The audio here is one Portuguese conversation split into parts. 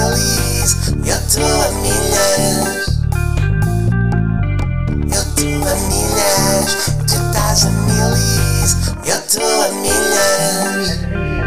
milis, eu tô a milhas. Eu tô a milhas, tu estás a milis, eu tô a milhas.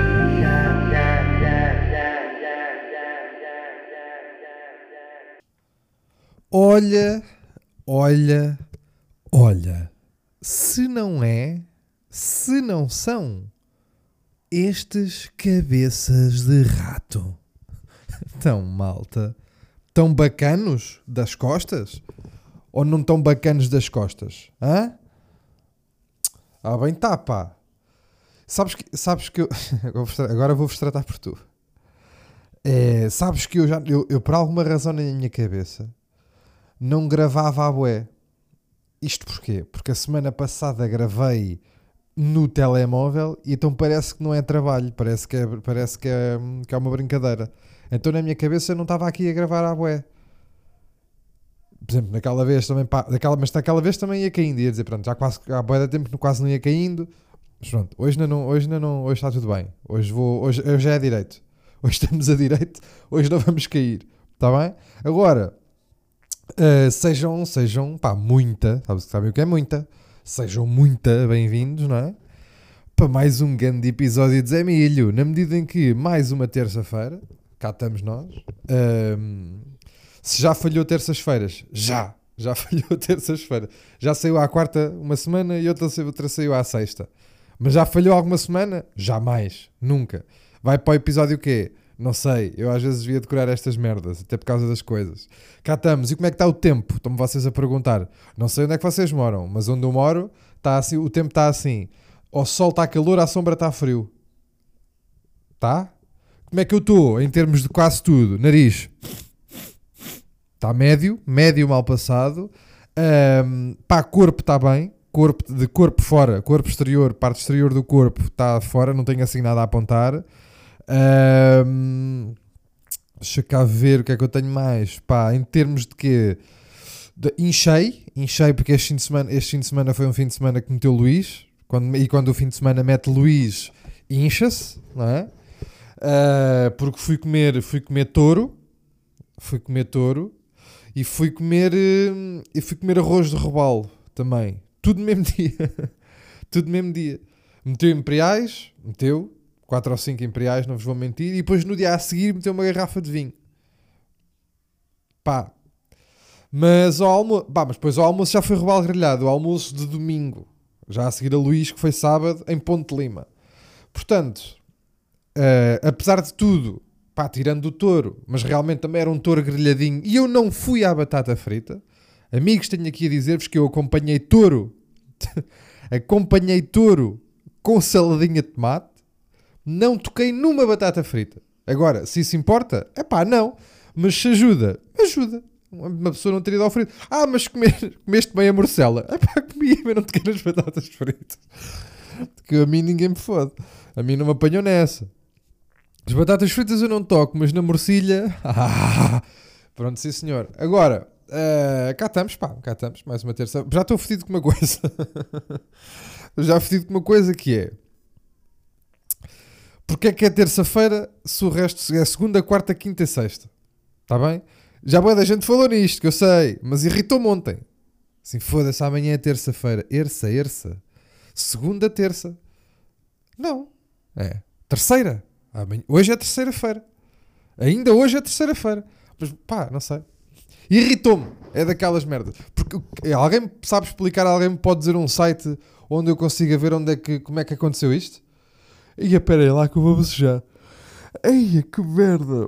Olha, olha, olha. Se não é, se não são estes cabeças de rato. Tão malta. Tão bacanos das costas? Ou não tão bacanos das costas? Hã? Ah, bem tá, pá. Sabes que eu... Agora vou-vos tratar por tu. Sabes que eu por alguma razão na minha cabeça não gravava a bué. Isto porquê? Porque a semana passada gravei no telemóvel e então parece que não é trabalho, parece que é uma brincadeira. Então na minha cabeça eu não estava aqui a gravar à bué. Por exemplo, naquela vez também, mas naquela vez também ia caindo, ia dizer, pronto, já quase há bué de tempo que quase não ia caindo. Mas pronto, hoje está tudo bem. Hoje é direito. Hoje estamos a direito, hoje não vamos cair. Está bem? Agora, sejam, pá, sabem o que é muita? Sejam muita bem-vindos, não é? Para mais um grande episódio de Zé Milho, na medida em que mais uma terça-feira, cá estamos nós. Se já falhou terças-feiras, já falhou terças-feiras. Já saiu à quarta uma semana e outra saiu à sexta. Mas já falhou alguma semana? Jamais, nunca. Vai para o episódio o quê? Não sei, eu às vezes devia decorar estas merdas, até por causa das coisas. Cá estamos, e como é que está o tempo? Estão-me vocês a perguntar. Não sei onde é que vocês moram, mas onde eu moro, está assim, o tempo está assim. Ao sol está calor, à sombra está frio. Tá? Como é que eu estou em termos de quase tudo? Nariz. Está médio mal passado. Corpo está bem. Corpo fora, corpo exterior, parte exterior do corpo está fora, não tenho assim nada a apontar. Deixa cá ver o que é que eu tenho mais. Pá, em termos de quê? Inchei porque este fim de semana foi um fim de semana que meteu Luís. Quando o fim de semana mete Luís, incha-se, não é? Porque fui comer touro e fui comer arroz de robalo também. Tudo no mesmo dia. Meteu imperiais, 4 ou 5 imperiais, não vos vou mentir, e depois no dia a seguir meteu uma garrafa de vinho. Pá. Mas depois ao almoço já foi robalo grelhado, o almoço de domingo, já a seguir a Luís, que foi sábado, em Ponte Lima. Portanto, apesar de tudo, pá, tirando do touro, mas realmente também era um touro grelhadinho, e eu não fui à batata frita. Amigos, tenho aqui a dizer-vos que eu acompanhei touro com saladinha de tomate, não toquei numa batata frita. Agora, se isso importa, não, mas se ajuda. Uma pessoa não teria ido ao frito. Mas comeste bem a morcela. Comi, mas não toquei nas batatas fritas. Porque a mim ninguém me fode. A mim não me apanhou nessa. As batatas fritas eu não toco, mas na morcilha... Pronto, sim senhor. Agora... cá estamos, mais uma terça. Já estou fedido com uma coisa. Que é: porque é que é terça-feira se o resto é segunda, quarta, quinta e sexta? Está bem? Já boa da gente falou nisto, que eu sei, mas irritou-me ontem. Assim, foda-se, amanhã é terça-feira. Erça. Segunda, terça. Não. É terceira. Hoje é terceira-feira. Ainda hoje é terceira-feira. Mas pá, não sei. Irritou-me. É daquelas merdas. Porque alguém sabe explicar, alguém me pode dizer um site onde eu consiga ver como é que aconteceu isto? Espera aí lá que eu vou bocejar. Eia, que merda.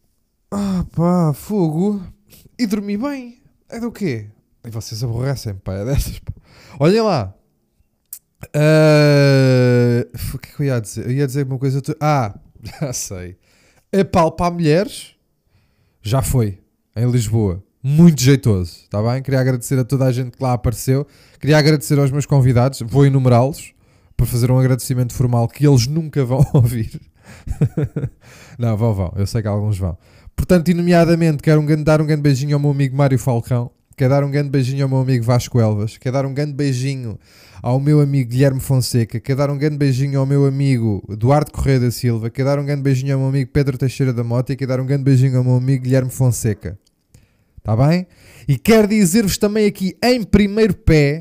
Fogo. E dormi bem. É do quê? E vocês aborrecem, pá. É destas, pá. Olhem lá. O que é que eu ia dizer? Eu ia dizer uma coisa... Já sei. A palpa a mulheres já foi. Em Lisboa. Muito jeitoso, está bem? Queria agradecer a toda a gente que lá apareceu. Queria agradecer aos meus convidados. Vou enumerá-los para fazer um agradecimento formal que eles nunca vão ouvir. Não, vão. Eu sei que alguns vão. Portanto, e nomeadamente, quero dar um grande beijinho ao meu amigo Mário Falcão, Quero dar um grande beijinho ao meu amigo Vasco Elvas. Quero dar um grande beijinho ao meu amigo Guilherme Fonseca. Quero dar um grande beijinho ao meu amigo Eduardo Correia da Silva. Quero dar um grande beijinho ao meu amigo Pedro Teixeira da Mota. E quero dar um grande beijinho ao meu amigo Guilherme Fonseca. Está bem? E quero dizer-vos também aqui em primeiro pé,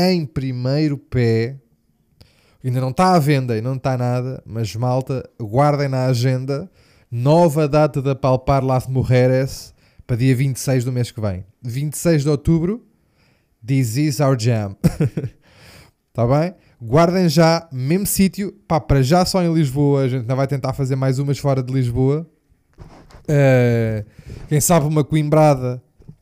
ainda não está à venda e não está nada, mas malta, guardem na agenda, nova data de apalpar Las Mujeres para dia 26 do mês que vem. 26 de outubro, This is our jam. Está bem? Guardem já, mesmo sítio, pá, para já só em Lisboa, a gente ainda vai tentar fazer mais umas fora de Lisboa. Quem sabe uma coimbrada,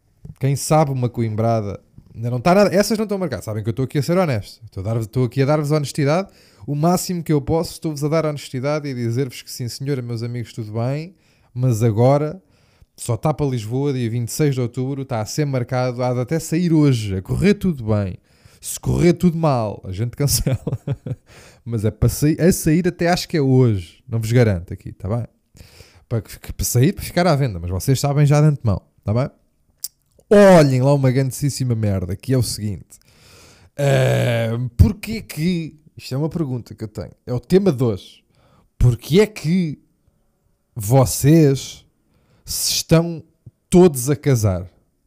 ainda não está nada, essas não estão marcadas, sabem que eu estou aqui a ser honesto, estou aqui a dar-vos honestidade, o máximo que eu posso, estou-vos a dar honestidade e dizer-vos que sim senhora, meus amigos, tudo bem, mas agora só está para Lisboa, dia 26 de outubro, está a ser marcado, há de até sair hoje, a correr tudo bem, se correr tudo mal, a gente cancela, mas é para sair até acho que é hoje, não vos garanto aqui, está bem? Para sair, para ficar à venda, mas vocês sabem já de antemão, está bem? Olhem lá uma grandíssima merda, que é o seguinte. Porquê que... Isto é uma pergunta que eu tenho. É o tema de hoje. Porquê é que vocês se estão todos a casar?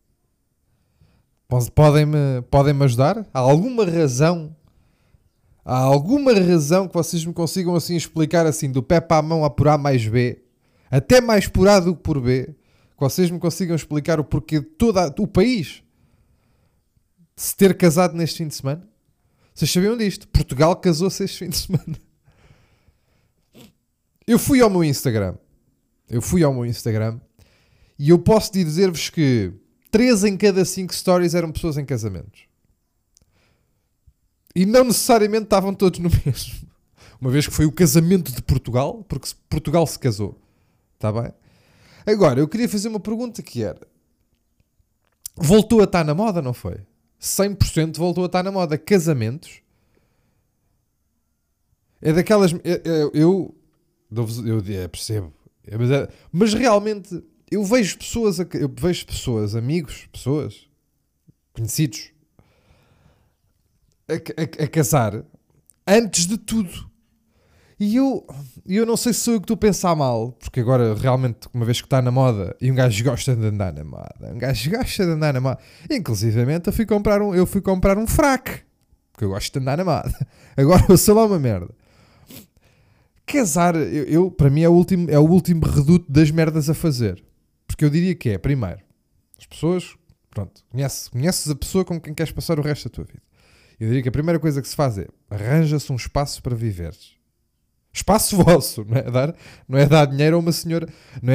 Podem-me ajudar? Há alguma razão que vocês me consigam assim explicar assim, do pé para a mão a por A mais B, até mais por A do que por B, que vocês me consigam explicar o porquê de todo o país se ter casado neste fim de semana? Vocês sabiam disto? Portugal casou-se este fim de semana. Eu fui ao meu Instagram e eu posso dizer-vos que 3 em cada 5 stories eram pessoas em casamentos. E não necessariamente estavam todos no mesmo. Uma vez que foi o casamento de Portugal, porque Portugal se casou. Está bem? Agora, eu queria fazer uma pergunta que era... Voltou a estar na moda, não foi? 100% voltou a estar na moda. Casamentos. É daquelas... Eu percebo. Mas realmente, eu vejo pessoas, amigos, pessoas, conhecidos, a casar antes de tudo. E eu não sei se sou eu que estou a pensar mal, porque agora realmente, uma vez que está na moda, e um gajo gosta de andar na moda, inclusivamente eu fui comprar um fraque, porque eu gosto de andar na moda. Agora eu sou lá uma merda. Casar, para mim é o último reduto das merdas a fazer, porque eu diria que é, primeiro, as pessoas, pronto, conheces a pessoa com quem queres passar o resto da tua vida. Eu diria que a primeira coisa que se faz é, arranja-se um espaço para viveres. Espaço vosso, não é dar dinheiro a uma senhora,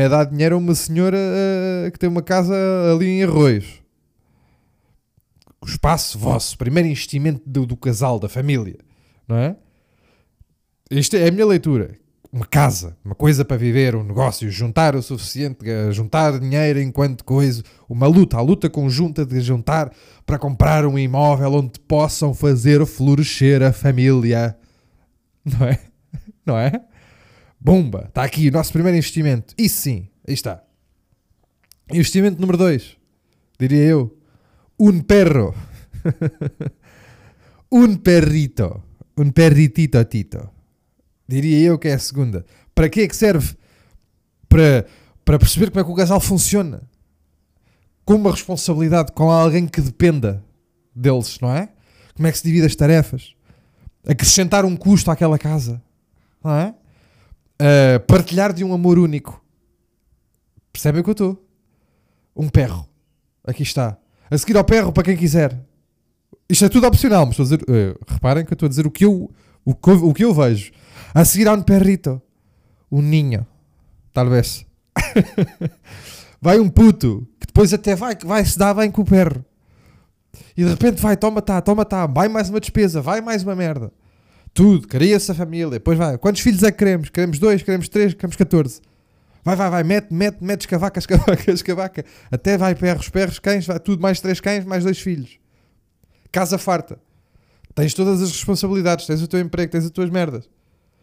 que tem uma casa ali em Arroios. O espaço vosso, primeiro investimento do casal, da família, não é? Isto é a minha leitura. Uma casa, uma coisa para viver, um negócio, juntar o suficiente, juntar dinheiro enquanto coisa, a luta conjunta de juntar para comprar um imóvel onde possam fazer florescer a família, não é? Não é? Bomba! Está aqui o nosso primeiro investimento. Isso sim, aí está. Investimento número 2, diria eu. Un perro. Un perrito. Un perritito tito. Diria eu que é a segunda. Para que é que serve? Para perceber como é que o casal funciona. Com uma responsabilidade, com alguém que dependa deles, não é? Como é que se divide as tarefas? Acrescentar um custo àquela casa. Não é? Partilhar de um amor único. Percebem o que eu estou? Um perro. Aqui está. A seguir ao perro, para quem quiser. Isto é tudo opcional, mas estou a dizer... reparem que eu estou a dizer o que eu vejo. A seguir há um perrito. Um ninho. Talvez. Vai um puto. Que depois até vai se dar bem com o perro. E de repente toma tá. Vai mais uma despesa. Vai mais uma merda. Tudo, cria-se a família, depois vai, quantos filhos é que queremos? Queremos 2, queremos 3, queremos 14. Vai, mete escavaca, até vai perros, cães, vai tudo, mais 3 cães, mais 2 filhos. Casa farta. Tens todas as responsabilidades, tens o teu emprego, tens as tuas merdas.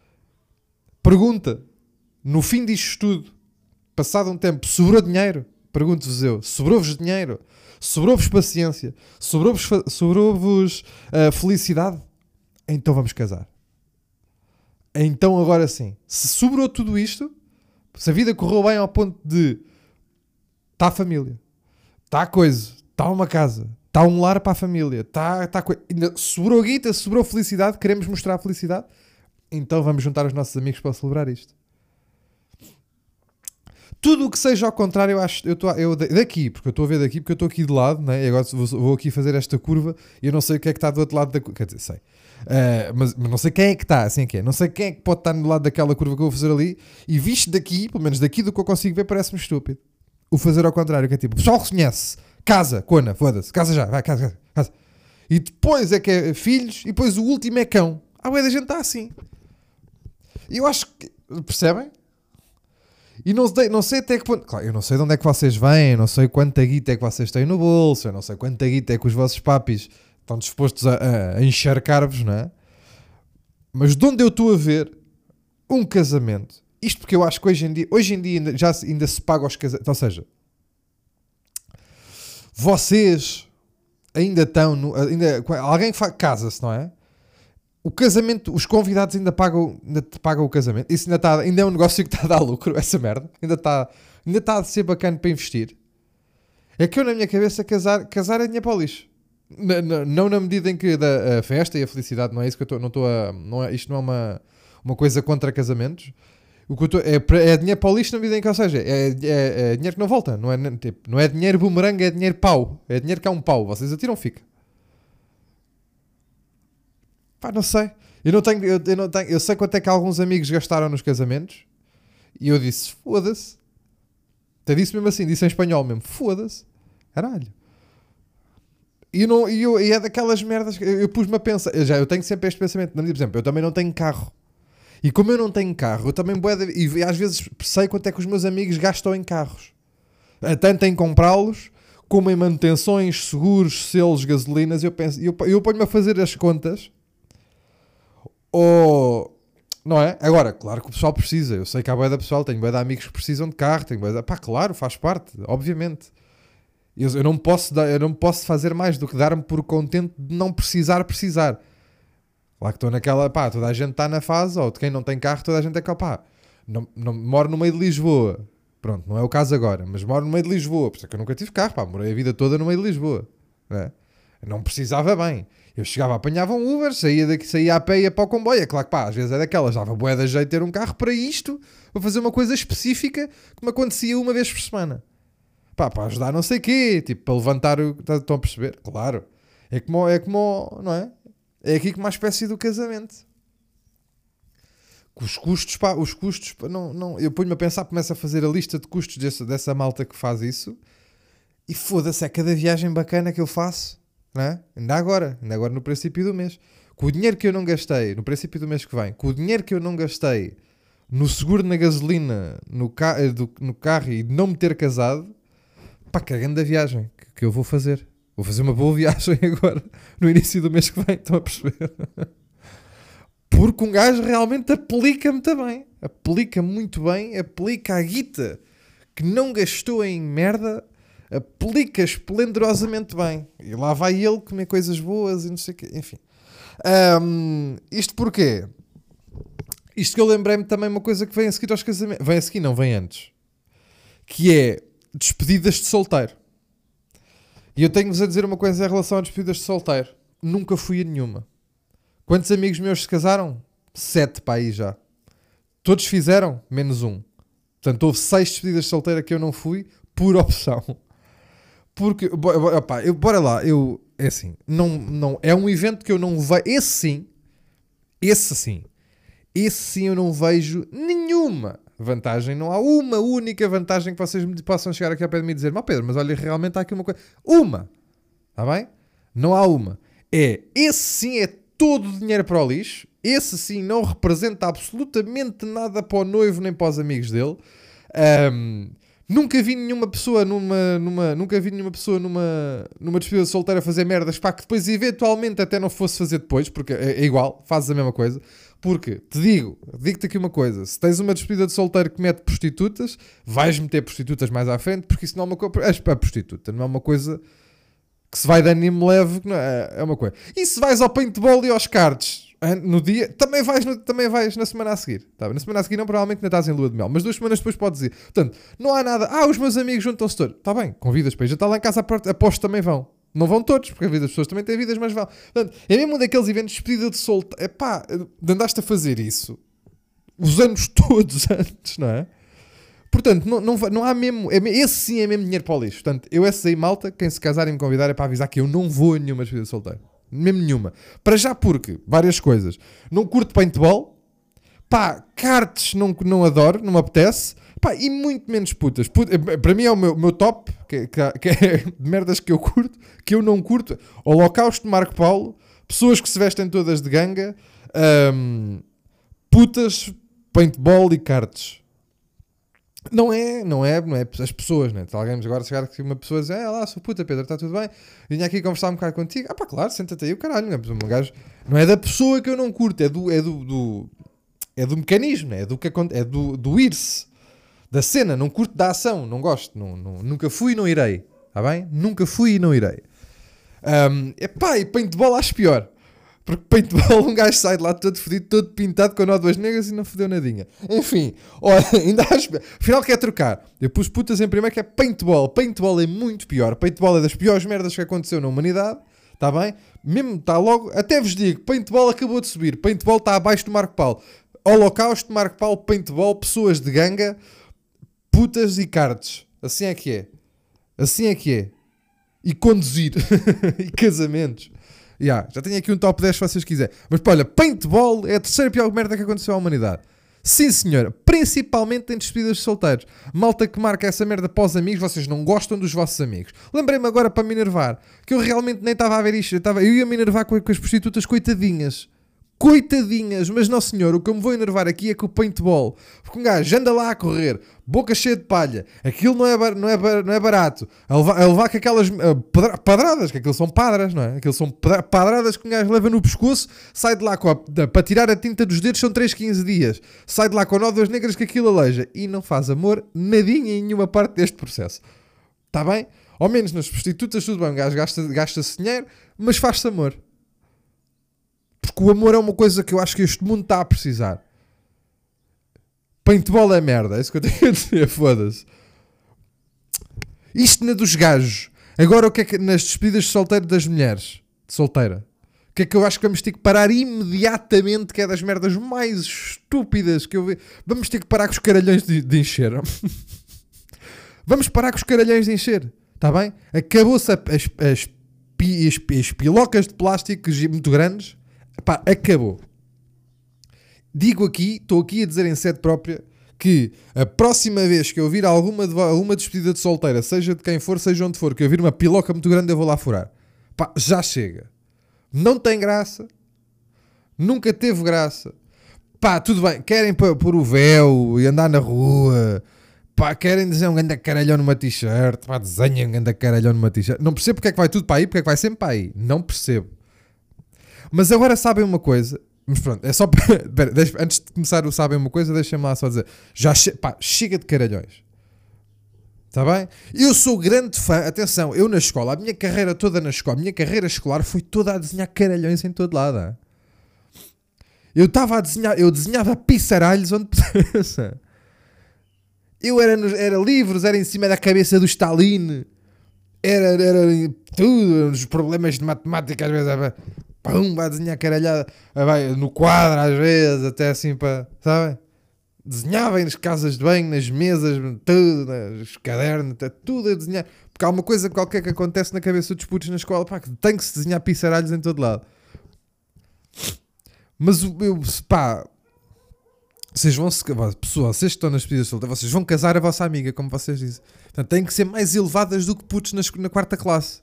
Pergunta, no fim disto tudo, passado um tempo, sobrou dinheiro pergunto-vos eu, sobrou-vos dinheiro? Sobrou-vos paciência? Sobrou-vos felicidade? Então vamos casar. Então agora sim, se sobrou tudo isto, se a vida correu bem ao ponto de está a família, está a coisa, está uma casa, está um lar para a família, ainda sobrou guita, sobrou felicidade, queremos mostrar a felicidade, então vamos juntar os nossos amigos para celebrar isto. Tudo o que seja ao contrário, eu daqui, porque eu estou a ver daqui, porque eu estou aqui de lado, né? E agora vou aqui fazer esta curva e eu não sei o que é que está do outro lado da curva. Quer dizer, sei. Mas não sei quem é que está, assim é que é. Não sei quem é que pode estar do lado daquela curva que eu vou fazer ali. E visto daqui, pelo menos daqui do que eu consigo ver, parece-me estúpido. O fazer ao contrário, que é tipo, o pessoal reconhece. Casa, cona, foda-se, casa já, vai, casa. E depois é que é filhos, e depois o último é cão. Ué, da gente está assim. E eu acho que, percebem? E não sei até que ponto. Claro, eu não sei de onde é que vocês vêm, eu não sei quanta guita é que vocês têm no bolso, eu não sei quanta guita é que os vossos papis estão dispostos a encharcar-vos, não é? Mas de onde eu estou a ver um casamento, isto porque eu acho que hoje em dia ainda se paga os casamentos, ou seja, vocês ainda estão, alguém casa-se, não é? O casamento, os convidados ainda pagam o casamento. Isso ainda é um negócio que está a dar lucro, essa merda. Ainda está a ser bacana para investir. É que eu, na minha cabeça, casar é dinheiro para o lixo. Não na medida em que a festa e a felicidade, não é isso que eu estou... Isto não é uma coisa contra casamentos. O que eu é dinheiro para o lixo na medida em que, ou seja, é dinheiro que não volta. Não é dinheiro bumerangue, é dinheiro pau. É dinheiro que é um pau. Vocês atiram, fica. Pá, não sei. Eu sei quanto é que alguns amigos gastaram nos casamentos. E eu disse, foda-se. Até disse mesmo assim, disse em espanhol mesmo, foda-se. Caralho. E é daquelas merdas que eu pus-me a pensar. Eu tenho sempre este pensamento. Por exemplo, eu também não tenho carro. E como eu não tenho carro, eu também e às vezes sei quanto é que os meus amigos gastam em carros. Tanto em comprá-los, como em manutenções, seguros, selos, gasolinas. Eu ponho-me a fazer as contas. Não é? Agora, claro que o pessoal precisa. Eu sei que há bué da pessoal, tenho bué de amigos que precisam de carro, pá, claro, faz parte, obviamente. Eu não posso fazer mais do que dar-me por contente de não precisar. Lá que estou naquela, pá, toda a gente está na fase, ou de quem não tem carro, toda a gente é que, pá, não moro no meio de Lisboa. Pronto, não é o caso agora, mas moro no meio de Lisboa, por isso é que eu nunca tive carro, pá, morei a vida toda no meio de Lisboa. Não é? Eu não precisava bem. Eu chegava, apanhava um Uber, saía a pé e ia para o comboio. É claro que, pá, às vezes é daquelas, dava bué de jeito ter um carro para isto, para fazer uma coisa específica que me acontecia uma vez por semana. Pá, para ajudar não sei o quê, tipo, para levantar o... Estão a perceber? Claro. É como, não é? É aqui como uma espécie do casamento. Os custos, não, eu ponho-me a pensar, começo a fazer a lista de custos dessa malta que faz isso, e foda-se, é cada viagem bacana que eu faço. Não é? Ainda agora no princípio do mês, com o dinheiro que eu não gastei no princípio do mês que vem, com o dinheiro que eu não gastei no seguro, na gasolina, no carro e não me ter casado, pá, cagando da viagem que eu vou fazer uma boa viagem agora no início do mês que vem, estão a perceber? Porque um gajo realmente aplica-me também, aplica muito bem, aplica a guita que não gastou em merda, aplica esplendorosamente bem. E lá vai ele comer coisas boas e não sei o quê. Enfim. Isto porquê? Isto que eu lembrei-me também uma coisa que vem a seguir aos casamentos. Vem a seguir, não, vem antes. Que é despedidas de solteiro. E eu tenho-vos a dizer uma coisa em relação a despedidas de solteiro. Nunca fui a nenhuma. Quantos amigos meus se casaram? 7 para aí já. Todos fizeram? Menos um. Portanto, houve 6 despedidas de solteiro que eu não fui por opção. Porque, bora lá, é assim, não, é um evento que eu não vejo, esse sim eu não vejo nenhuma vantagem, não há uma única vantagem que vocês me possam chegar aqui ao pé de mim e dizer, Pedro, mas olha, realmente há aqui uma coisa, está bem? Não há uma, esse sim é todo o dinheiro para o lixo, esse sim não representa absolutamente nada para o noivo nem para os amigos dele. Nunca vi nenhuma pessoa numa despedida de solteira fazer merdas, pá, que depois eventualmente até não fosse fazer depois, porque é igual, fazes a mesma coisa. Porque, digo-te aqui uma coisa, se tens uma despedida de solteiro que mete prostitutas, vais meter prostitutas mais à frente, porque isso não é uma coisa... A prostituta não é uma coisa que se vai de ânimo leve, não é uma coisa. E se vais ao paintball e aos cards, no dia, também vais na semana a seguir. Tá? Na semana a seguir não, provavelmente ainda estás em lua de mel, mas 2 semanas depois podes ir. Portanto, não há nada, os meus amigos juntam-se todos. Está bem, convidas para ir, já está lá em casa, aposto também vão. Não vão todos, porque a vida das pessoas também tem vidas, mas vão. Portanto, é mesmo um daqueles eventos de despedida de solteiro. Epá, andaste a fazer isso os anos todos antes, não é? Portanto, não há mesmo... esse sim é mesmo dinheiro para o lixo. Portanto, eu essa aí, malta, quem se casar e me convidar é para avisar que eu não vou a nenhuma despedida de solteiro. Mesmo nenhuma. Para já porque, várias coisas. Não curto paintball. Pá, cartes não adoro, não me apetece. Pá, e muito menos putas. Para mim é o meu top, que é de merdas que eu curto, que eu não curto. Holocausto de Marco Paulo, pessoas que se vestem todas de ganga, putas, paintball e cartes. Não é as pessoas, né? Alguém agora chegar aqui uma pessoa e dizer, lá, sou puta, Pedro, está tudo bem? Vinha aqui conversar um bocado contigo. Pá, claro, senta-te aí o caralho, né? Um gajo, não é da pessoa que eu não curto, é do mecanismo, né? É do ir-se. Da cena, não curto da ação, não gosto, nunca fui e não irei, está bem? Nunca fui e não irei. E paintball acho pior, porque paintball um gajo sai de lá todo fedido, todo pintado com nódoas negras e não fodeu nadinha. Enfim, olha, ainda acho, afinal quer trocar. Eu pus putas em primeiro que é paintball é muito pior, paintball é das piores merdas que aconteceu na humanidade, está bem? Mesmo está logo, até vos digo, paintball acabou de subir, paintball está abaixo do Marco Paulo, Holocausto, Marco Paulo, paintball, pessoas de ganga, putas e cards. Assim é que é. E conduzir. E casamentos. Já tenho aqui um top 10 se vocês quiserem. Mas pá, olha, paintball é a terceira pior merda que aconteceu à humanidade. Sim, senhor. Principalmente em despedidas de solteiros. Malta que marca essa merda para os amigos, vocês não gostam dos vossos amigos. Lembrei-me agora para me enervar, que eu realmente nem estava a ver isto. Eu ia me enervar com as prostitutas coitadinhas. Mas não senhor, o que eu me vou enervar aqui é com o paintball, porque um gajo anda lá a correr, boca cheia de palha, aquilo não é barato, a levar com aquelas padradas, que aquilo são padras, não é? Aquilo são padradas que um gajo leva no pescoço, sai de lá para tirar a tinta dos dedos são 3-15 dias, sai de lá com nódoas negras que aquilo aleija, e não faz amor nadinha em nenhuma parte deste processo, está bem? Ao menos nas prostitutas tudo bem, um gajo gasta-se dinheiro, mas faz-se amor. Porque o amor é uma coisa que eu acho que este mundo está a precisar. Paintball é merda, é isso que eu tenho a dizer, foda-se. Isto na dos gajos. Agora o que é que nas despedidas de solteiro das mulheres? De solteira. O que é que eu acho que vamos ter que parar imediatamente, que é das merdas mais estúpidas que eu vi. Vamos ter que parar com os caralhões de encher. Vamos parar com os caralhões de encher. Está bem? Acabou-se as pilocas de plástico muito grandes. Pá, acabou. Digo aqui, estou aqui a dizer em sede própria, que a próxima vez que eu vir alguma despedida de solteira, seja de quem for, seja onde for, que eu vir uma piloca muito grande, eu vou lá furar. Pá, já chega. Não tem graça. Nunca teve graça. Pá, tudo bem. Querem pôr o véu e andar na rua. Pá, querem dizer um ganda caralhão numa t-shirt. Pá, desenhem um ganda caralhão numa t-shirt. Não percebo porque é que vai tudo para aí, porque é que vai sempre para aí. Não percebo. Mas agora sabem uma coisa, mas pronto, é só para... antes de começar o sabem uma coisa, deixem-me lá só dizer, chega de caralhões, está bem? Eu sou grande fã, atenção, eu na escola, a minha carreira toda na escola, a minha carreira escolar foi toda a desenhar caralhões em todo lado, hein? Eu desenhava pizzaralhos onde pensa. Eu era livros, era em cima da cabeça do Stalin, era tudo, os problemas de matemática às vezes... Pum, vai desenhar caralhada no quadro às vezes, até assim para, sabem? Desenhava nas casas de banho, nas mesas, tudo, nos cadernos, tudo a desenhar. Porque há uma coisa qualquer que acontece na cabeça dos putos na escola, pá, que tem que se desenhar pizzaralhos em todo lado. Mas vocês vão se... Pessoal, vocês que estão nas despedidas solteiras, vocês vão casar a vossa amiga, como vocês dizem. Portanto, têm que ser mais elevadas do que putos na quarta classe.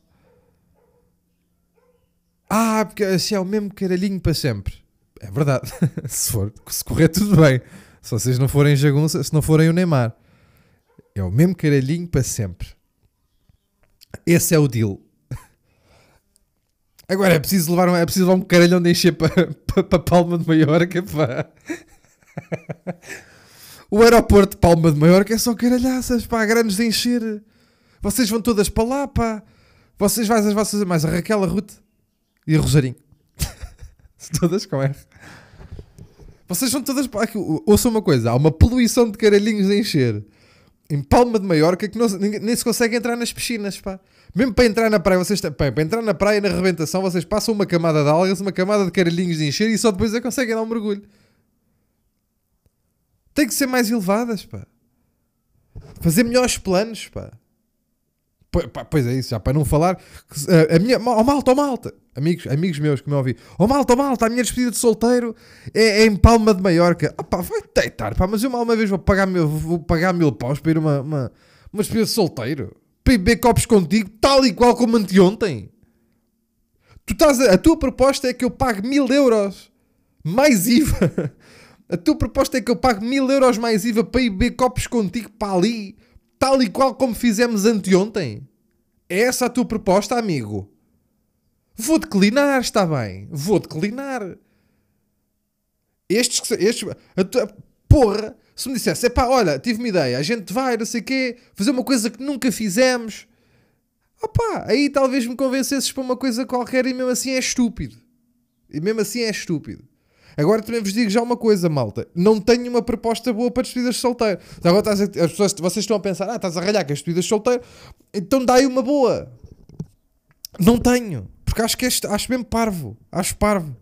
Porque assim é o mesmo caralhinho para sempre. É verdade. Se correr tudo bem. Se vocês não forem jagunça, se não forem o Neymar. É o mesmo caralhinho para sempre. Esse é o deal. Agora é preciso levar um caralhão de encher para Palma de Maiorca, pá. O aeroporto de Palma de Maiorca é só caralhaças, pá, grandes de encher. Vocês vão todas para lá, pá. Vocês vais as vossas... Mais a Raquel, a Ruth e a Rosarinho. Todas com R. Vocês vão todas para... Ouçam uma coisa. Há uma poluição de caralhinhos de encher em Palma de Maiorca que nem se consegue entrar nas piscinas, pá. Mesmo para entrar na praia, para entrar na praia na rebentação, vocês passam uma camada de algas, uma camada de caralhinhos de encher e só depois é que conseguem dar um mergulho. Tem que ser mais elevadas, pá. Fazer melhores planos, pá. Pois é isso, já para não falar. A minha... malta. Amigos meus que me ouvi. Malta, a minha despedida de solteiro é em Palma de Maiorca. Pá, vai deitar, pá, mas eu uma vez vou pagar 1000 paus para ir uma despedida de solteiro. Para ir beber copos contigo, tal e qual como anteontem. A tua proposta é que eu pague 1000 euros mais IVA. A tua proposta é que eu pague 1000 euros mais IVA para ir beber copos contigo para ali, tal e qual como fizemos anteontem. É essa a tua proposta, amigo? Vou declinar, está bem. Vou declinar. Porra, se me dissesse, olha, tive uma ideia, a gente vai, não sei o quê, fazer uma coisa que nunca fizemos. Aí talvez me convencesses para uma coisa qualquer e mesmo assim é estúpido. Agora também vos digo já uma coisa, malta. Não tenho uma proposta boa para despedidas de solteiro. Agora vocês estão a pensar, estás a ralhar com as despedidas de solteiro, então dá aí uma boa. Não tenho. Porque acho mesmo parvo. Acho parvo.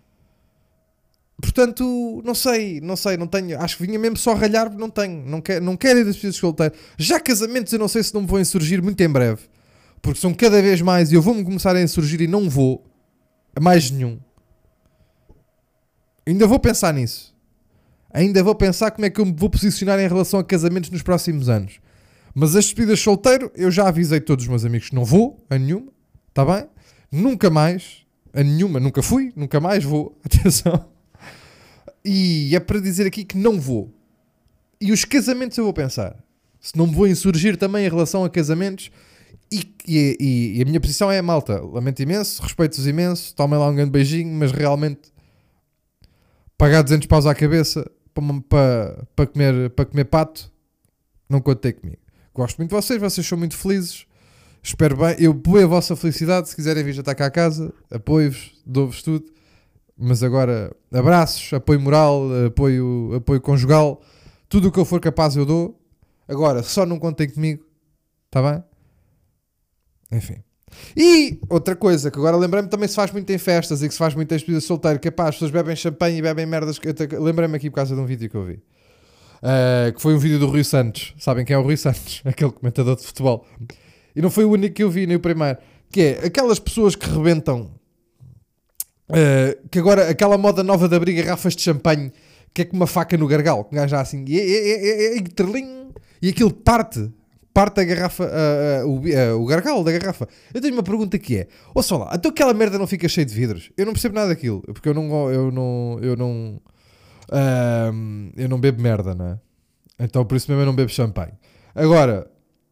Portanto, não sei, não tenho. Acho que vinha mesmo só ralhar, não tenho. Não quero ir das despedidas de solteiro. Já casamentos eu não sei se não me vão insurgir muito em breve. Porque são cada vez mais e eu vou-me começar a insurgir e não vou a mais nenhum. Ainda vou pensar nisso. Ainda vou pensar como é que eu me vou posicionar em relação a casamentos nos próximos anos. Mas as despedidas de solteiro, eu já avisei todos os meus amigos que não vou a nenhuma. Está bem? Nunca mais. A nenhuma. Nunca fui. Nunca mais vou. Atenção. E é para dizer aqui que não vou. E os casamentos eu vou pensar. Se não me vou insurgir também em relação a casamentos. E a minha posição é, malta, lamento imenso, respeito-vos imenso, tomem lá um grande beijinho, mas realmente pagar 200 paus à cabeça para comer pato, não contei comigo. Gosto muito de vocês são muito felizes, espero bem, eu apoio a vossa felicidade, se quiserem vir jantar cá a casa, apoio-vos, dou-vos tudo, mas agora abraços, apoio moral, apoio conjugal, tudo o que eu for capaz eu dou. Agora, só não contem comigo, está bem? Enfim. E outra coisa que agora lembrei-me, também se faz muito em festas e que se faz muito em despedidas de solteiro, que as pessoas bebem champanhe e bebem merdas. Lembrei-me aqui por causa de um vídeo que eu vi, que foi um vídeo do Rui Santos. Sabem quem é o Rui Santos? Aquele comentador de futebol. E não foi o único que eu vi, nem o primeiro. Que é aquelas pessoas que rebentam, que agora aquela moda nova de abrir garrafas de champanhe, que é com uma faca no gargalo, que um gajo já assim e aquilo parte a garrafa, o gargalo da garrafa. Eu tenho uma pergunta que é, ouça lá, então aquela merda não fica cheia de vidros? Eu não percebo nada daquilo, porque eu não bebo merda, não é? Então por isso mesmo eu não bebo champanhe. Agora,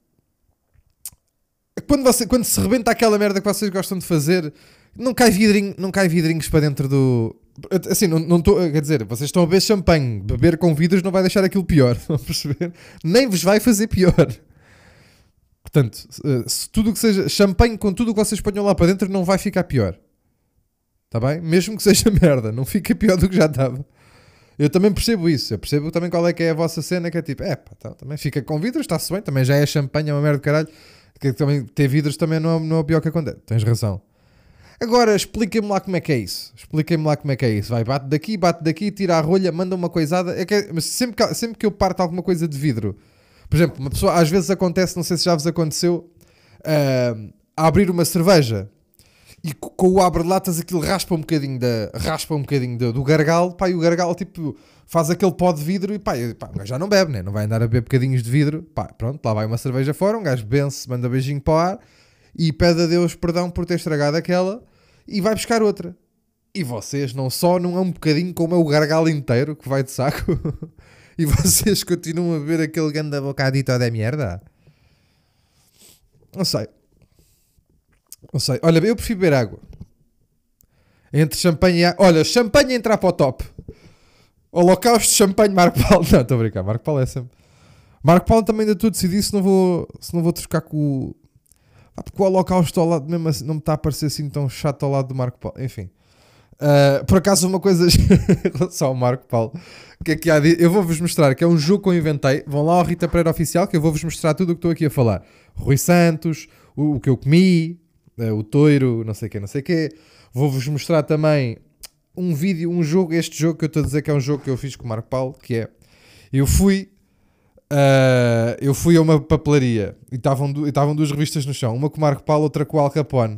quando se rebenta aquela merda que vocês gostam de fazer, não cai vidrinhos para dentro do... Assim, não estou, quer dizer, vocês estão a beber champanhe, beber com vidros não vai deixar aquilo pior, não perceber? Nem vos vai fazer pior. Portanto, se tudo o que seja champanhe com tudo o que vocês ponham lá para dentro não vai ficar pior. Está bem? Mesmo que seja merda, não fica pior do que já estava. Eu também percebo isso. Eu percebo também qual é que é a vossa cena, que é tipo, tá, também fica com vidros, está-se bem, também já é champanhe, é uma merda de caralho. Que também ter vidros também não é o pior que acontece. Tens razão. Agora, expliquem-me lá como é que é isso. Vai, bate daqui, tira a rolha, manda uma coisada. Mas sempre que eu parto alguma coisa de vidro, por exemplo, uma pessoa, às vezes acontece, não sei se já vos aconteceu, a abrir uma cerveja e com o abre-latas aquilo raspa um bocadinho do gargalo, pá, e o gargalo tipo faz aquele pó de vidro e pá, o gajo já não bebe, né? Não vai andar a beber bocadinhos de vidro, pá, pronto, lá vai uma cerveja fora, um gajo bense, manda beijinho para o ar e pede a Deus perdão por ter estragado aquela e vai buscar outra. E vocês não é um bocadinho como é o gargalo inteiro que vai de saco e vocês continuam a beber aquele ganda bocadito de merda. Não sei. Olha, eu prefiro beber água. Entre champanhe e... Olha, champanhe entrar para o top. Holocausto, champanhe, Marco Paulo. Não, estou a brincar. Marco Paulo é sempre... Marco Paulo também ainda estou a decidir se não vou trocar com o... Porque o Holocausto ao lado, mesmo assim, não me está a parecer assim tão chato ao lado do Marco Paulo. Enfim. Por acaso uma coisa em relação ao Marco Paulo, que aqui há eu vou-vos mostrar, que é um jogo que eu inventei. Vão lá ao Rita Pereira Oficial, que eu vou-vos mostrar tudo o que estou aqui a falar. Rui Santos, o que eu comi, o toiro, não sei o quê. Vou-vos mostrar também um vídeo, um jogo, este jogo que eu estou a dizer que é um jogo que eu fiz com o Marco Paulo, que é, eu fui a uma papelaria e estavam duas revistas no chão, uma com o Marco Paulo, outra com o Al Capone.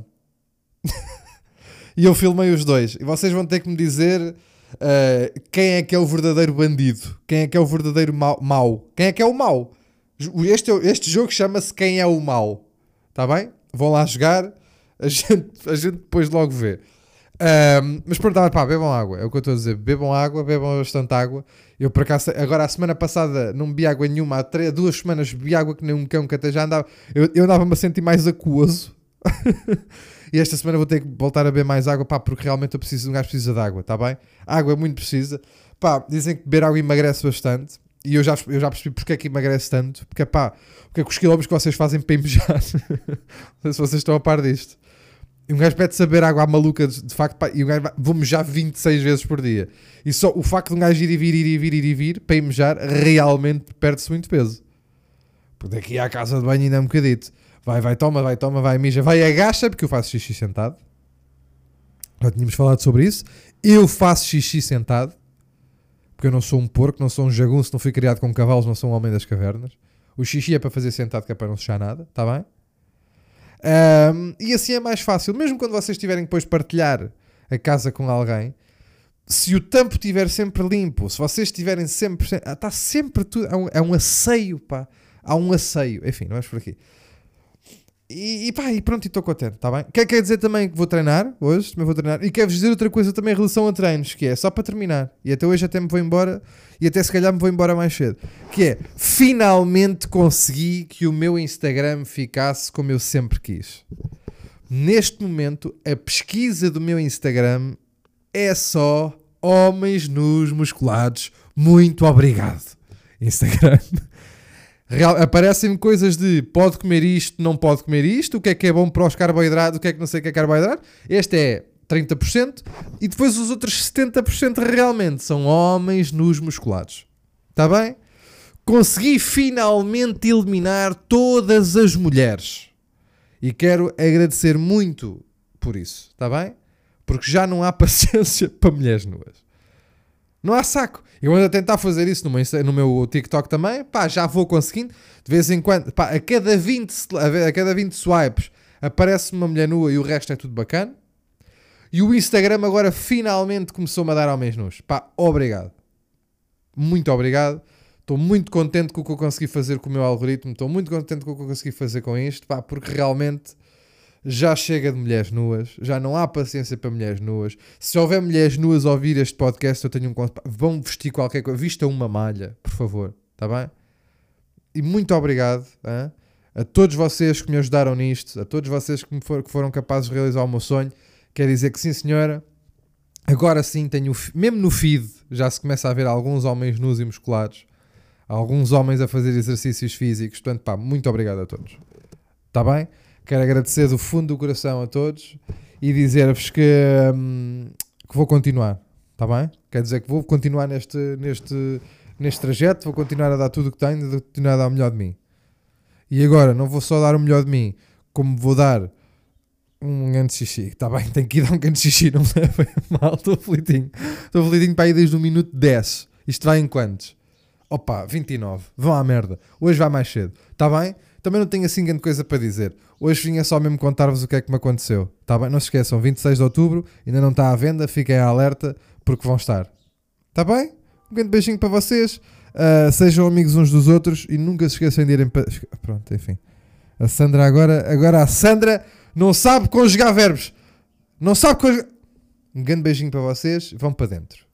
E eu filmei os dois. E vocês vão ter que me dizer quem é que é o verdadeiro bandido. Quem é que é o verdadeiro mau. Quem é que é o mau. Este jogo chama-se Quem é o Mau. Está bem? Vão lá jogar. A gente depois logo vê. Mas pronto, pá, bebam água. É o que eu estou a dizer. Bebam água, bebam bastante água. Eu por acaso, agora a semana passada não bebi água nenhuma. Há 2 semanas bebi água que nem um cão que até já andava. Eu andava-me a sentir mais aquoso. E esta semana vou ter que voltar a beber mais água, pá, porque realmente um gajo precisa de água, tá bem? A água é muito precisa. Pá, dizem que beber água emagrece bastante. E eu já percebi porque é que emagrece tanto. Porque é com os quilómetros que vocês fazem para mijar. Não sei se vocês estão a par disto. E um gajo pede-se a beber água à maluca, de facto, pá, e um gajo vou mejar 26 vezes por dia. E só o facto de um gajo ir e vir para ir mejar, realmente perde-se muito peso. Porque daqui à casa de banho ainda é um bocadito. Vai, mija, vai, agacha, porque eu faço xixi sentado. Já tínhamos falado sobre isso. Eu faço xixi sentado, porque eu não sou um porco, não sou um jagunço, não fui criado com cavalos, não sou um homem das cavernas. O xixi é para fazer sentado, que é para não sujar nada, está bem? E assim é mais fácil. Mesmo quando vocês tiverem depois de partilhar a casa com alguém, se o tampo estiver sempre limpo, se vocês estiverem sempre... Está sempre tudo... É um asseio, pá. Há um asseio. Enfim, não é por aqui. E pronto, e estou contente, está bem? Quer dizer também que vou treinar hoje, também vou treinar. E quero-vos dizer outra coisa também em relação a treinos, que é, só para terminar, e até hoje até me vou embora, e até se calhar me vou embora mais cedo, que é, finalmente consegui que o meu Instagram ficasse como eu sempre quis. Neste momento, a pesquisa do meu Instagram é só homens nus musculados. Muito obrigado, Instagram. Aparecem-me coisas de pode comer isto, não pode comer isto, o que é bom para os carboidratos, o que é que não sei o que é carboidrato. Este é 30% e depois os outros 70% realmente são homens nus musculados. Está bem? Consegui finalmente eliminar todas as mulheres e quero agradecer muito por isso. Está bem? Porque já não há paciência para mulheres nuas. Não há saco. Eu ando a tentar fazer isso no meu TikTok também. Pá, já vou conseguindo. De vez em quando, pá, a cada 20 swipes aparece uma mulher nua e o resto é tudo bacana. E o Instagram agora finalmente começou-me a dar homens nus. Pá, obrigado. Muito obrigado. Estou muito contente com o que eu consegui fazer com o meu algoritmo. Estou muito contente com o que eu consegui fazer com isto. Pá, porque realmente... já chega de mulheres nuas, já não há paciência para mulheres nuas. Se houver mulheres nuas a ouvir este podcast, eu tenho um conto. Vão vestir qualquer coisa, vista uma malha, por favor, está bem? E muito obrigado a todos vocês que me ajudaram nisto, a todos vocês que foram capazes de realizar o meu sonho. Quer dizer que sim, senhora, agora sim tenho, mesmo no feed, já se começa a ver alguns homens nus e musculados, alguns homens a fazer exercícios físicos. Portanto, pá, muito obrigado a todos, está bem? Quero agradecer do fundo do coração a todos e dizer-vos que vou continuar, está bem? Quer dizer que vou continuar neste trajeto, vou continuar a dar tudo o que tenho, vou continuar a dar o melhor de mim. E agora, não vou só dar o melhor de mim, como vou dar um grande xixi, está bem? Tenho que ir dar um grande xixi, não me levem mal, estou aflitinho para ir desde o minuto 10. Isto vai em quantos? Opa, 29, vão à merda, hoje vai mais cedo, está bem? Também não tenho assim grande coisa para dizer. Hoje vinha só mesmo contar-vos o que é que me aconteceu. Tá bem? Não se esqueçam, 26 de outubro, ainda não está à venda, fiquem alerta, porque vão estar. Está bem? Um grande beijinho para vocês. Sejam amigos uns dos outros e nunca se esqueçam de irem para... Pronto, enfim. A Sandra agora a Sandra não sabe conjugar verbos. Não sabe conjugar... Um grande beijinho para vocês. Vão para dentro.